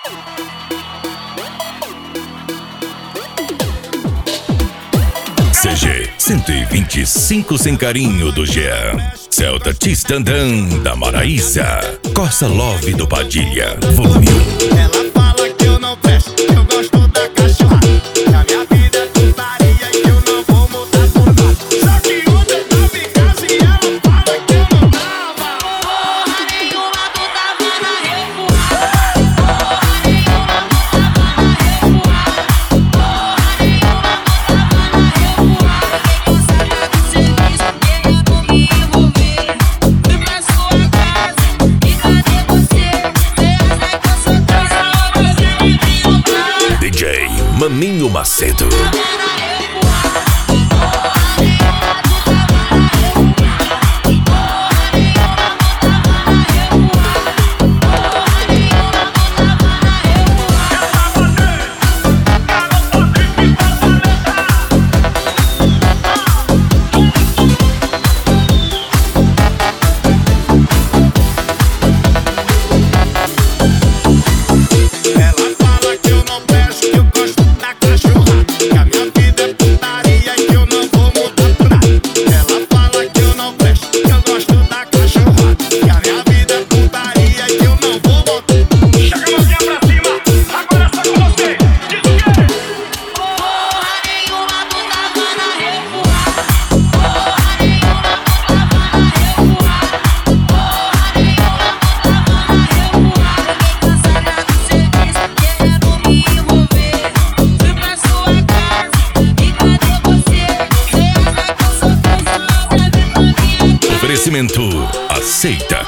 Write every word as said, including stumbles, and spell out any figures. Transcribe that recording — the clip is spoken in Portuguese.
C G cento e vinte e cinco sem carinho do Jean. Celta Tistandã da Maraísa. Corsa Love do Padilha, volume um. Ela fala que eu não presto, que eu gosto da cachorrada, que a minha vida é putaria e que eu não vou mudar por nada. Só que ontem eu tava em casa e ela fala que eu não tava. Porra nenhuma, tu tava na revoada. Porra nenhuma, tu tava na revoada. Porra nenhuma, tu tava na revoada. Fiquei cansada do serviço, querendo me envolver. Fui pra sua casa e cadê você? Cê acha que eu sou trouxa ou você vai me roubar? D J Maninho Macedo. Ela fala que eu não presto, que eu gosto da cachorrada, que a minha vida é putaria e que eu não vou mudar por nada. Ela fala que eu não presto, que eu gosto da cachorrada, que a minha vida é putaria e que eu não vou mudar. Chega a mãozinha pra cima, agora só com você. Diz o quê? Porra nenhuma, tu tava na revoada. Porra nenhuma, tu tava na revoada. Porra nenhuma, tu tava na revoada. Fiquei cansada do serviço, querendo me envolver. Fui pra sua casa e cadê você? Cê acha que eu sou trouxa ou você vai me roubar? Oferecimento Aceita.